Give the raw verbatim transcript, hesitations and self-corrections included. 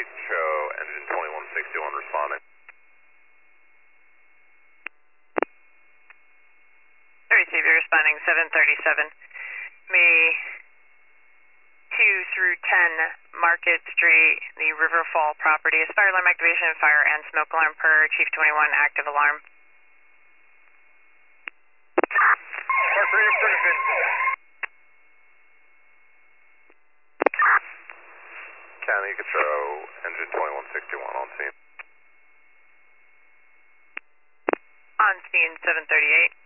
Echo, engine twenty-one sixty-one responding. Receiver responding seven thirty-seven. May two through ten Market Street, the Riverfall property. Is fire alarm activation, fire and smoke alarm per Chief twenty-one, active alarm. County Control, engine twenty-one sixty-one on scene. On scene seven thirty-eight.